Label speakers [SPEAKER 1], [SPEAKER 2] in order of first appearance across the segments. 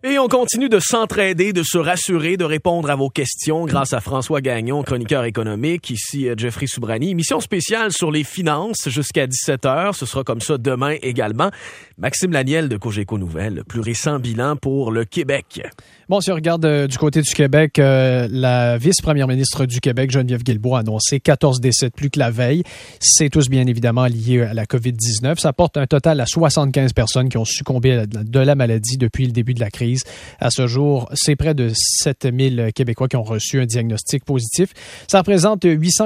[SPEAKER 1] Et on continue de s'entraider, de se rassurer, de répondre à vos questions grâce à François Gagnon, chroniqueur économique, ici Jeffrey Soubrani. Émission spéciale sur les finances jusqu'à 17h. Ce sera comme ça demain également. Maxime Laniel de Cogeco Nouvelles, le plus récent bilan pour le Québec.
[SPEAKER 2] Bon, si on regarde du côté du Québec, la vice-première ministre du Québec, Geneviève Guilbeault, a annoncé 14 décès de plus que la veille. C'est tous bien évidemment liés à la COVID-19. Ça porte un total à 75 personnes qui ont succombé de la maladie depuis le début de la crise. À ce jour, c'est près de 7000 Québécois qui ont reçu un diagnostic positif. Ça représente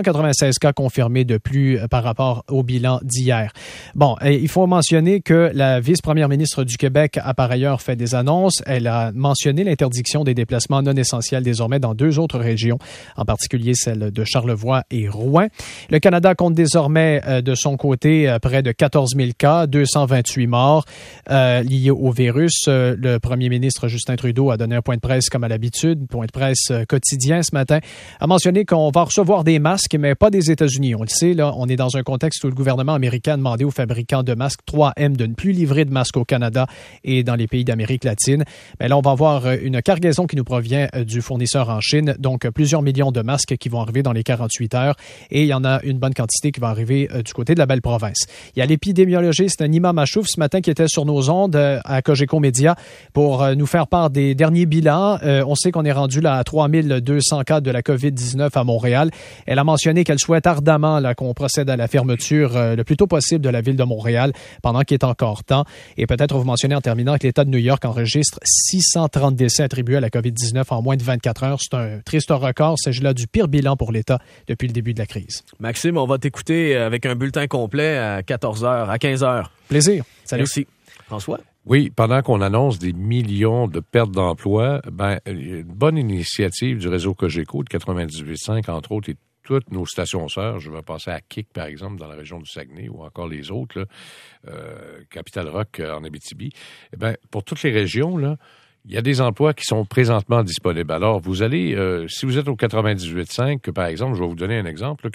[SPEAKER 2] 896 cas confirmés de plus par rapport au bilan d'hier. Bon, il faut mentionner que la vice-première ministre du Québec a par ailleurs fait des annonces. Elle a mentionné l'interdiction des déplacements non essentiels désormais dans 2 autres régions, en particulier celle de Charlevoix et Rouen. Le Canada compte désormais de son côté près de 14 000 cas, 228 morts liés au virus. Le premier ministre Justin Trudeau a donné un point de presse comme à l'habitude, point de presse quotidien ce matin, a mentionné qu'on va recevoir des masques, mais pas des États-Unis. On le sait, là, on est dans un contexte où le gouvernement américain a demandé aux fabricants de masques 3M de ne plus livrer de masques au Canada et dans les pays d'Amérique latine. Mais là, on va avoir une cargaison qui nous provient du fournisseur en Chine, donc plusieurs millions de masques qui vont arriver dans les 48 heures et il y en a une bonne quantité qui va arriver du côté de la belle province. Il y a l'épidémiologiste Nima Machouf ce matin qui était sur nos ondes à Cogeco Média pour nous faire part des derniers bilans. On sait qu'on est rendu là à 3200 cas de la COVID-19 à Montréal. Elle a mentionné qu'elle souhaite ardemment là, qu'on procède à la fermeture le plus tôt possible de la ville de Montréal pendant qu'il est encore temps. Et peut-être vous mentionnez en terminant que l'État de New York enregistre 630 décès attribués à la COVID-19 en moins de 24 heures. C'est un triste record. Il s'agit là du pire bilan pour l'État depuis le début de la crise.
[SPEAKER 1] Maxime, on va t'écouter avec un bulletin complet à 14h, à 15h.
[SPEAKER 2] Plaisir. Salut.
[SPEAKER 1] Merci. François?
[SPEAKER 3] Oui, pendant qu'on annonce des millions de pertes d'emplois, une bonne initiative du réseau Cogeco de 98.5, entre autres, et toutes nos stations sœurs, je vais passer à Kik, par exemple, dans la région du Saguenay, ou encore les autres, là, Capital Rock en Abitibi. Pour toutes les régions, là, il y a des emplois qui sont présentement disponibles. Alors, vous allez, si vous êtes au 98.5, par exemple, je vais vous donner un exemple,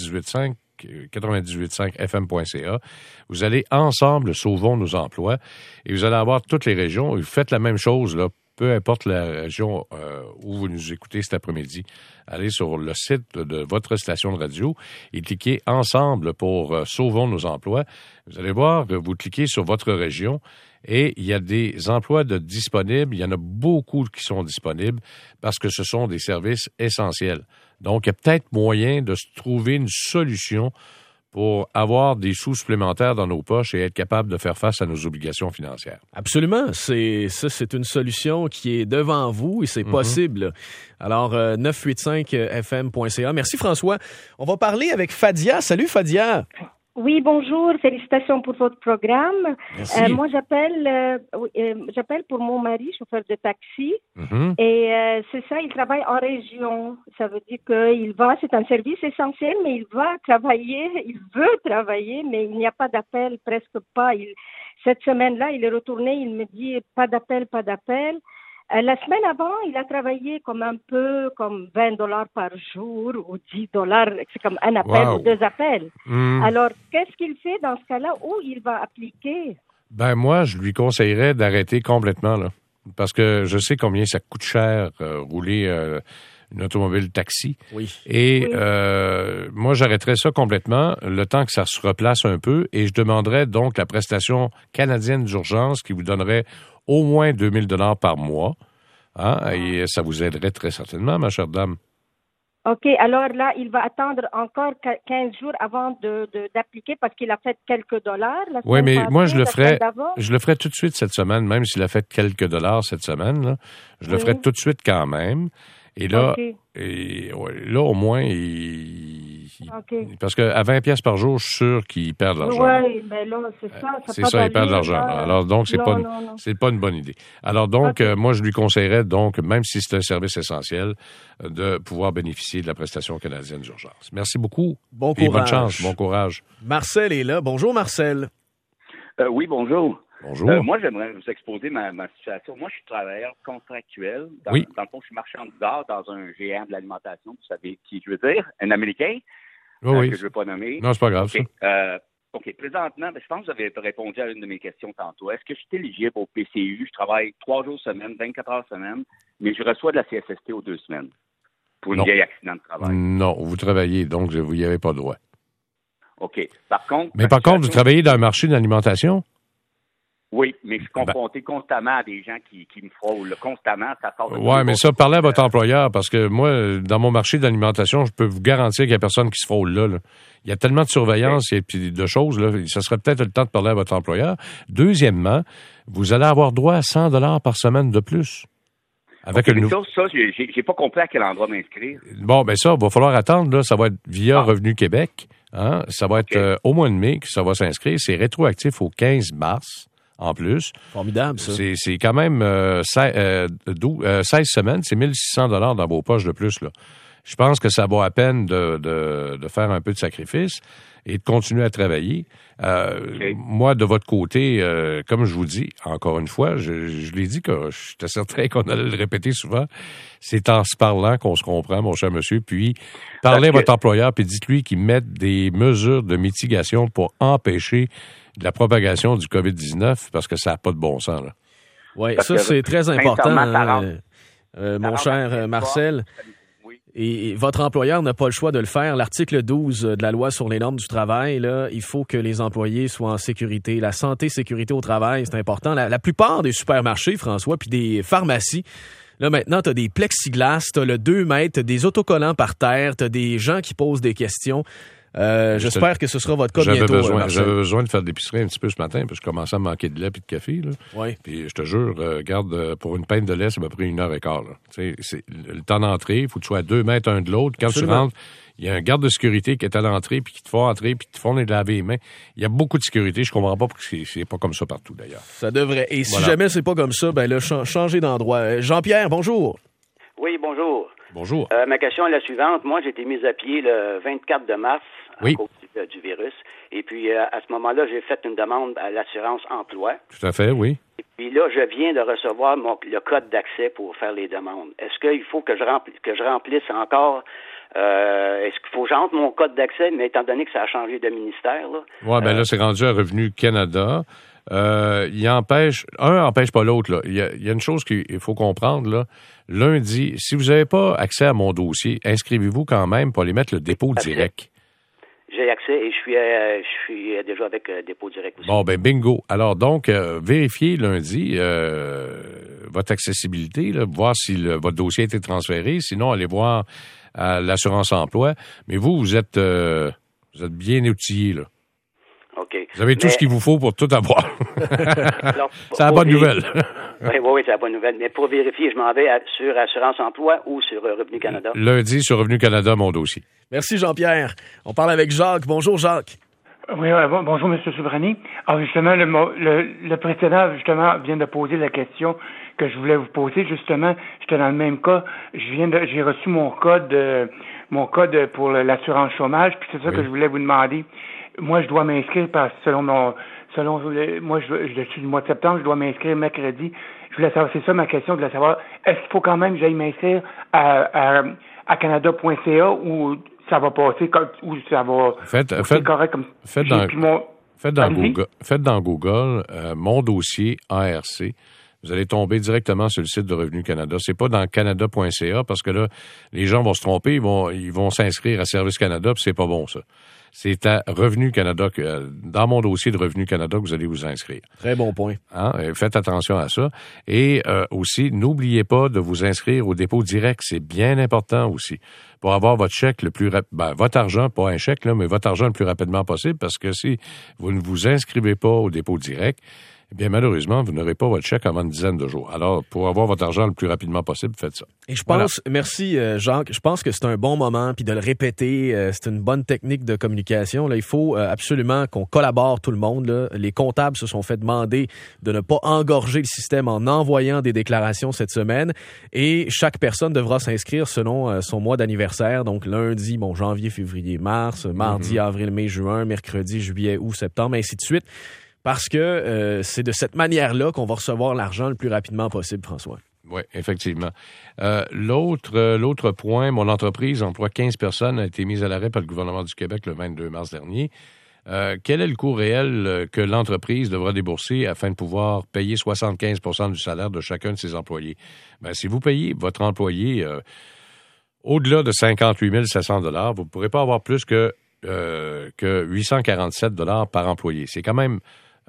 [SPEAKER 3] 98.5fm.ca, vous allez ensemble sauvons nos emplois et vous allez avoir toutes les régions. Vous faites la même chose, là, peu importe la région où vous nous écoutez cet après-midi. Allez sur le site de votre station de radio et cliquez ensemble pour sauvons nos emplois. Vous allez voir, vous cliquez sur votre région et il y a des emplois disponibles. Il y en a beaucoup qui sont disponibles parce que ce sont des services essentiels. Donc, il y a peut-être moyen de se trouver une solution pour avoir des sous supplémentaires dans nos poches et être capable de faire face à nos obligations financières.
[SPEAKER 1] Absolument. C'est une solution qui est devant vous et c'est possible. Alors, 985fm.ca. Merci François. On va parler avec Fadia. Salut Fadia.
[SPEAKER 4] Oui, bonjour. Félicitations pour votre programme. Moi, j'appelle pour mon mari, chauffeur de taxi. Et c'est ça, il travaille en région. Ça veut dire c'est un service essentiel, mais il veut travailler, mais il n'y a pas d'appel, presque pas. Cette semaine-là, il est retourné, il me dit pas d'appel. La semaine avant, il a travaillé comme 20$ par jour ou $10. C'est comme un appel ou 2 appels. Alors, qu'est-ce qu'il fait dans ce cas-là où il va appliquer?
[SPEAKER 3] Moi, je lui conseillerais d'arrêter complètement, là. Parce que je sais combien ça coûte cher rouler une automobile taxi.
[SPEAKER 1] Oui.
[SPEAKER 3] Et moi, j'arrêterais ça complètement le temps que ça se replace un peu et je demanderais donc la prestation canadienne d'urgence qui vous donnerait au moins 2000 $ par mois. Et ça vous aiderait très certainement, ma chère dame.
[SPEAKER 4] OK. Alors là, il va attendre encore 15 jours avant d'appliquer parce qu'il a fait quelques dollars.
[SPEAKER 3] Oui, mais moi, je le ferais tout de suite cette semaine, même s'il a fait quelques dollars cette semaine. Là, je le ferais tout de suite quand même. Et là, au moins, parce qu'à 20$ par jour, je suis sûr qu'il perd de l'argent.
[SPEAKER 4] Oui, mais là, c'est ça.
[SPEAKER 3] C'est ça, il perd de l'argent. Alors, donc, c'est pas une bonne idée. Alors, donc, moi, je lui conseillerais, donc, même si c'est un service essentiel, de pouvoir bénéficier de la prestation canadienne d'urgence. Merci beaucoup.
[SPEAKER 1] Bon courage.
[SPEAKER 3] Et bonne chance. Bon courage.
[SPEAKER 1] Marcel est là. Bonjour, Marcel.
[SPEAKER 5] Oui, bonjour.
[SPEAKER 3] Bonjour.
[SPEAKER 5] Moi, j'aimerais vous exposer ma situation. Moi, je suis travailleur contractuel. Dans le fond, je suis marchand de gare dans un géant de l'alimentation. Vous savez qui je veux dire? Un Américain que je ne veux pas nommer.
[SPEAKER 3] Non, c'est pas grave, ça.
[SPEAKER 5] OK. Présentement, je pense que vous avez répondu à une de mes questions tantôt. Est-ce que je suis éligible au PCU? Je travaille 3 jours semaine, 24 heures semaine, mais je reçois de la CSST aux 2 semaines pour une vieille accident de travail.
[SPEAKER 3] Non, vous travaillez, donc vous n'y avez pas droit.
[SPEAKER 5] OK. Par contre...
[SPEAKER 3] Mais par contre, vous travaillez dans le marché de l'alimentation?
[SPEAKER 5] Oui, mais je suis confronté constamment à des gens qui me fraudent. Là. Constamment, ça sort de...
[SPEAKER 3] Oui, mais ça, parlez à votre employeur, parce que moi, dans mon marché de l'alimentation, je peux vous garantir qu'il n'y a personne qui se fraude là. Il y a tellement de surveillance et de choses, là, ça serait peut-être le temps de parler à votre employeur. Deuxièmement, vous allez avoir droit à 100 $ par semaine de plus. Avec
[SPEAKER 5] ça, j'ai pas compris à quel endroit m'inscrire.
[SPEAKER 3] Bon, ben ça, il va falloir attendre. Là, ça va être via Revenu Québec. Hein? Ça va être au mois de mai que ça va s'inscrire. C'est rétroactif au 15 mars. En plus.
[SPEAKER 1] Formidable, ça.
[SPEAKER 3] C'est quand même 16 semaines, c'est 1 600 $ dans vos poches de plus. Là. Je pense que ça vaut à peine de faire un peu de sacrifice et de continuer à travailler. Moi, de votre côté, comme je vous dis, encore une fois, je l'ai dit que j'étais certain qu'on allait le répéter souvent, c'est en se parlant qu'on se comprend, mon cher monsieur, puis parlez à votre employeur, puis dites-lui qu'il mette des mesures de mitigation pour empêcher de la propagation du COVID-19 parce que ça n'a pas de bon sens.
[SPEAKER 1] Oui, ça, c'est très important, mon cher Marcel. Et votre employeur n'a pas le choix de le faire. L'article 12 de la loi sur les normes du travail, là, il faut que les employés soient en sécurité. La santé, sécurité au travail, c'est important. La plupart des supermarchés, François, puis des pharmacies, là, maintenant, tu as des plexiglas, tu as le 2 mètres, t'as des autocollants par terre, tu as des gens qui posent des questions. J'espère que ce sera votre cas bientôt.
[SPEAKER 3] J'avais besoin de faire de l'épicerie un petit peu ce matin, parce que je commençais à me manquer de lait et de café. Là.
[SPEAKER 1] Oui.
[SPEAKER 3] Puis je te jure, regarde, pour une pinte de lait, ça m'a pris 1h15. Là. C'est le temps d'entrée, il faut que tu sois à 2 mètres un de l'autre. Quand tu rentres, il y a un garde de sécurité qui est à l'entrée, puis qui te fait entrer, puis qui te font laver les mains. Il y a beaucoup de sécurité. Je comprends pas pourquoi c'est pas comme ça partout, d'ailleurs.
[SPEAKER 1] Ça devrait. Et si jamais c'est pas comme ça, ben là, changez d'endroit. Jean-Pierre, bonjour.
[SPEAKER 6] Oui, bonjour.
[SPEAKER 3] Bonjour.
[SPEAKER 6] Ma question est la suivante. Moi, j'ai été mise à pied le 24 de mars à cause du virus. Et puis, à ce moment-là, j'ai fait une demande à l'assurance emploi.
[SPEAKER 3] Tout à fait, oui.
[SPEAKER 6] Et puis là, je viens de recevoir le code d'accès pour faire les demandes. Est-ce qu'il faut que je remplisse encore... est-ce qu'il faut que j'entre mon code d'accès, mais étant donné que ça a changé de ministère?
[SPEAKER 3] Oui, bien là, c'est rendu à Revenu Canada. Il empêche pas l'autre. Là. Il y a une chose qu'il faut comprendre. Là. Lundi, si vous n'avez pas accès à mon dossier, inscrivez-vous quand même pour aller mettre le dépôt direct.
[SPEAKER 6] J'ai accès et je suis déjà avec dépôt direct aussi.
[SPEAKER 3] Bon, ben bingo. Alors donc, vérifiez lundi votre accessibilité, là, voir si votre dossier a été transféré. Sinon, allez voir à l'assurance emploi. Mais vous êtes bien outillé, là.
[SPEAKER 6] OK.
[SPEAKER 3] Vous avez tout ce qu'il vous faut pour tout avoir. C'est la bonne nouvelle.
[SPEAKER 6] Oui, c'est la bonne nouvelle. Mais pour vérifier, je m'en vais sur Assurance Emploi ou sur Revenu Canada?
[SPEAKER 3] Lundi, sur Revenu Canada, mon dossier.
[SPEAKER 1] Merci, Jean-Pierre. On parle avec Jacques. Bonjour, Jacques.
[SPEAKER 7] Oui, bonjour, M. Soubrani. Alors, justement, le précédent, justement, vient de poser la question que je voulais vous poser. Justement, j'étais dans le même cas. J'ai reçu mon code pour l'assurance chômage, puis c'est ça que je voulais vous demander. Moi, je dois m'inscrire moi, je suis du mois de septembre, je dois m'inscrire mercredi. Je voulais savoir, c'est ça ma question, je voulais savoir, est-ce qu'il faut quand même que j'aille m'inscrire à canada.ca ou ça va passer, ou ça va c'est correct comme ça?
[SPEAKER 3] Faites dans Google mon dossier ARC. Vous allez tomber directement sur le site de Revenu Canada. C'est pas dans canada.ca parce que là, les gens vont se tromper, ils vont s'inscrire à Service Canada, puis c'est pas bon, ça. C'est à Revenu Canada, dans mon dossier de Revenu Canada, que vous allez vous inscrire.
[SPEAKER 1] Très bon point.
[SPEAKER 3] Hein? Faites attention à ça. Et aussi, n'oubliez pas de vous inscrire au dépôt direct. C'est bien important aussi. Pour avoir votre chèque le plus votre argent, pas un chèque, là, mais votre argent le plus rapidement possible, parce que si vous ne vous inscrivez pas au dépôt direct, eh bien, malheureusement, vous n'aurez pas votre chèque avant une dizaine de jours. Alors, pour avoir votre argent le plus rapidement possible, faites ça.
[SPEAKER 1] Et je pense, merci Jacques, je pense que c'est un bon moment, puis de le répéter, c'est une bonne technique de communication. Là, il faut absolument qu'on collabore tout le monde. Là. Les comptables se sont fait demander de ne pas engorger le système en envoyant des déclarations cette semaine. Et chaque personne devra s'inscrire selon son mois d'anniversaire. Donc, lundi, janvier, février, mars, mardi, avril, mai, juin, mercredi, juillet, août, septembre, ainsi de suite. Parce que c'est de cette manière-là qu'on va recevoir l'argent le plus rapidement possible, François.
[SPEAKER 3] Oui, effectivement. L'autre point, mon entreprise emploie 15 personnes, a été mise à l'arrêt par le gouvernement du Québec le 22 mars dernier. quel est le coût réel que l'entreprise devra débourser afin de pouvoir payer 75 % du salaire de chacun de ses employés? Ben, si vous payez votre employé au-delà de 58 700 $, vous ne pourrez pas avoir plus que 847 $ par employé. C'est quand même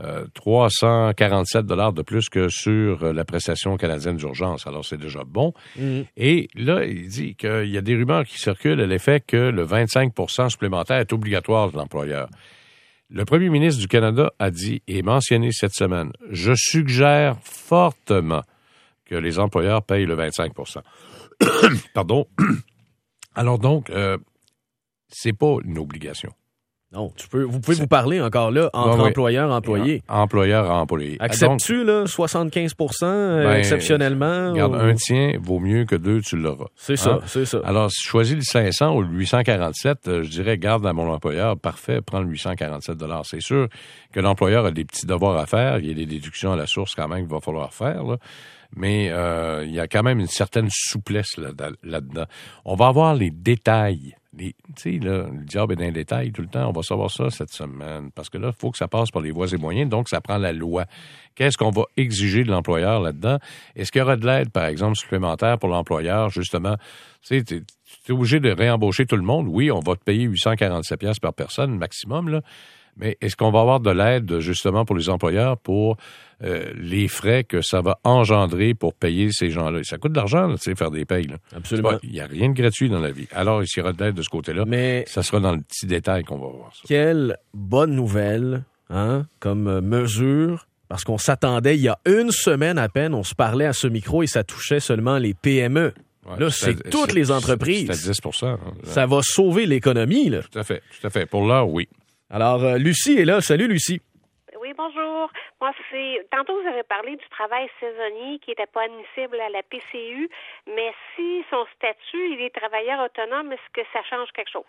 [SPEAKER 3] 347 $ de plus que sur la prestation canadienne d'urgence. Alors, c'est déjà bon. Et là, il dit qu'il y a des rumeurs qui circulent à l'effet que le 25 % supplémentaire est obligatoire de l'employeur. Le premier ministre du Canada a dit et mentionné cette semaine, « Je suggère fortement que les employeurs payent le 25 % » Pardon. Alors donc, c'est pas une obligation.
[SPEAKER 1] Non, vous pouvez vous parler encore là entre employeur et employé.
[SPEAKER 3] Employeur et employé.
[SPEAKER 1] Acceptes-tu là, 75 % exceptionnellement?
[SPEAKER 3] Regarde, un tien vaut mieux que deux, tu l'auras.
[SPEAKER 1] C'est ça, c'est ça.
[SPEAKER 3] Alors, si je choisis le 500 ou le 847, je dirais, garde à mon employeur, parfait, prends le 847 $. C'est sûr que l'employeur a des petits devoirs à faire. Il y a des déductions à la source quand même qu'il va falloir faire, là. Mais il y a quand même une certaine souplesse là-dedans. On va avoir les détails. Tu sais, le diable est dans les détails tout le temps. On va savoir ça cette semaine. Parce que là, il faut que ça passe par les voies et moyens. Donc, ça prend la loi. Qu'est-ce qu'on va exiger de l'employeur là-dedans? Est-ce qu'il y aura de l'aide, par exemple, supplémentaire pour l'employeur, justement? Tu sais, tu es obligé de réembaucher tout le monde. Oui, on va te payer 847 $ par personne, maximum, là. Mais est-ce qu'on va avoir de l'aide, justement, pour les employeurs pour les frais que ça va engendrer pour payer ces gens-là? Ça coûte de l'argent, tu sais, faire des payes, là.
[SPEAKER 1] Absolument.
[SPEAKER 3] Il n'y a rien de gratuit dans la vie. Alors, il y aura de l'aide de ce côté-là. Mais ça sera dans le petit détail qu'on va voir ça.
[SPEAKER 1] Quelle bonne nouvelle, hein, comme mesure, parce qu'on s'attendait, il y a une semaine à peine, on se parlait à ce micro et ça touchait seulement les PME.
[SPEAKER 3] Ouais,
[SPEAKER 1] là, c'est toutes les entreprises.
[SPEAKER 3] C'est à 10 %. Hein.
[SPEAKER 1] Ça va sauver l'économie, là.
[SPEAKER 3] Tout à fait. Pour l'heure, oui.
[SPEAKER 1] Alors, Lucie est là. Salut, Lucie.
[SPEAKER 8] Oui, bonjour. Moi, tantôt, vous avez parlé du travail saisonnier qui n'était pas admissible à la PCU, mais si son statut, il est travailleur autonome, est-ce que ça change quelque chose?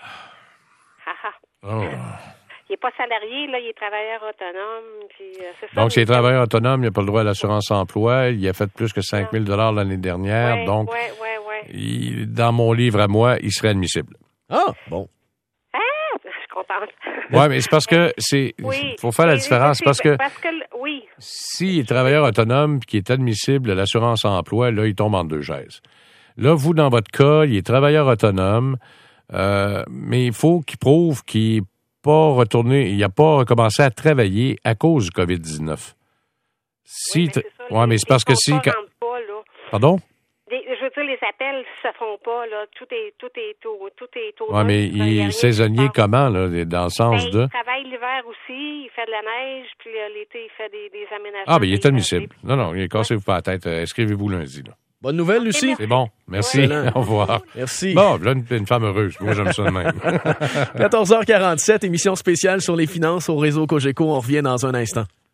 [SPEAKER 8] Il n'est pas salarié, là, il est travailleur autonome. Puis, c'est ça.
[SPEAKER 3] Donc, c'est travailleur autonome, il n'a pas le droit à l'assurance-emploi, il a fait plus que 5 000 $ l'année dernière, donc, dans mon livre à moi, il serait admissible.
[SPEAKER 1] Ah, bon.
[SPEAKER 3] Oui, mais c'est parce que faut faire la différence. Parce que s'il est travailleur autonome et qu'il est admissible à l'assurance-emploi, là, il tombe en deux chaises. Là, vous, dans votre cas, il est travailleur autonome, mais il faut qu'il prouve qu'il n'est pas retourné, il n'a pas recommencé à travailler à cause du COVID-19. Mais c'est parce que si... Pardon?
[SPEAKER 8] Je veux dire, les appels se font pas, là. Tout est au.
[SPEAKER 3] Oui, mais il est saisonnier comment, là, dans le sens de...
[SPEAKER 8] Il travaille l'hiver aussi, il fait de la neige, puis l'été, il fait des aménagements.
[SPEAKER 3] Ah, bien, il est admissible. Non, cassez-vous pas la tête. Inscrivez-vous lundi, là.
[SPEAKER 1] Bonne nouvelle, Lucie.
[SPEAKER 3] C'est bon. Merci. Ouais. Au revoir.
[SPEAKER 1] Merci.
[SPEAKER 3] Bon, là, une femme heureuse. Moi, j'aime ça de même.
[SPEAKER 1] 14h47, émission spéciale sur les finances au réseau Cogeco. On revient dans un instant.